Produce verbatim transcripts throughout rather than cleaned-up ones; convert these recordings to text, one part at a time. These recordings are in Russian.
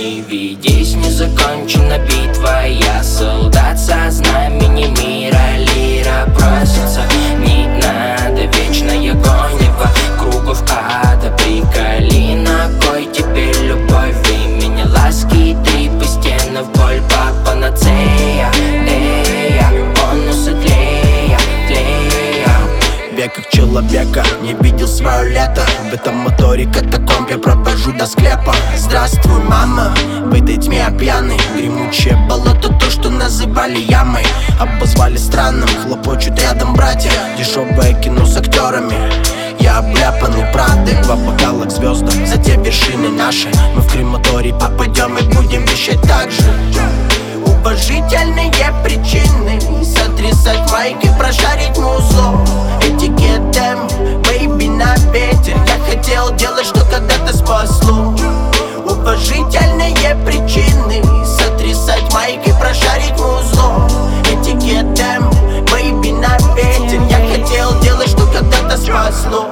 Не ведись, не закончена битва. Я солдат со знамени мира. Лира просится, не надо вечная гонева кругов ада. Приколи, на кой тебе любовь? Вы меня ласки, три по стенам, боль, папа, панацея. Эя, бонусы тлея, тлея. Век как человека не видел свое лето. В этом моторе катакомб я провожу до склепа. Здравствуй, мама, в этой тьме я пьяный. Гремучее болото, то, что называли ямой. Обозвали странным, хлопочут рядом братья. Дешевое кино с актерами. Я обляпанный правдой, два бокала к звездам. За те вершины наши. Мы в крематорий попадем и будем вещать так же. Уважительные причины сотрясать майки, прошарить музло. Этикетом, бэйби, на ветер. Я хотел делать, что когда-то спасло. Уважительные причины сотрясать майки, прошарить музло. Этикетом, бэйби, на ветер. Я хотел делать, что когда-то спасло.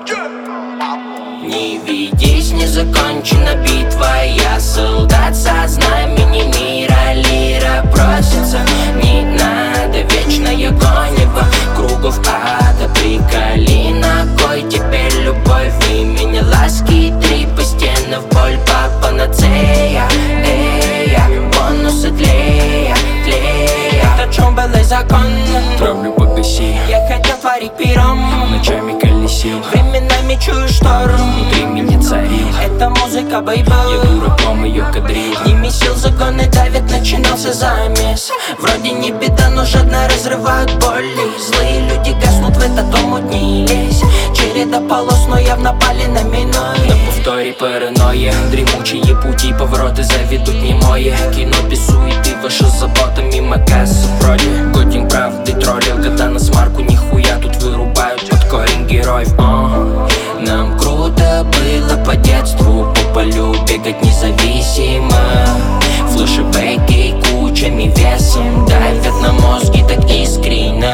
Не ведись, не закончена битва. Я солдат со знамени мира. Лира просится, не надо вечная гонева кругов ада. Приколи, на кой теперь любовь? Вы меня ласки, три по стенам, боль, папа, панацея. Эя, бонусы тлея, тлея. Это чем был и закон. Травлю погаси. Я хотел творить пером, Ночами колесил, временами чую шторм. внутри меня царил. Это музыка, бейбл. Я дураком ее кадрил. Не месил, законы давят, начинался замес. Вроде не беда, но жадно разрывают боли. Злые люди гаснут в этот омут, не лезь. Череда полос, но явно пали на миной. На повторе паранойя, дремучие пути, повороты заведут не мое. Кино без суеты, ваша забота мимо кассы вроде. Годин правды троллил, года на смарку, нихуя тут вырубают под корень героев. uh. Нам круто было по детству, по полю бегать независимо. Флешбеки кучами весом давят на мозги так искренно.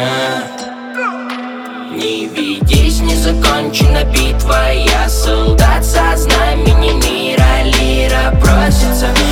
Не ведись, не закончена битва. Я солдат со знамени мира. Лира просится,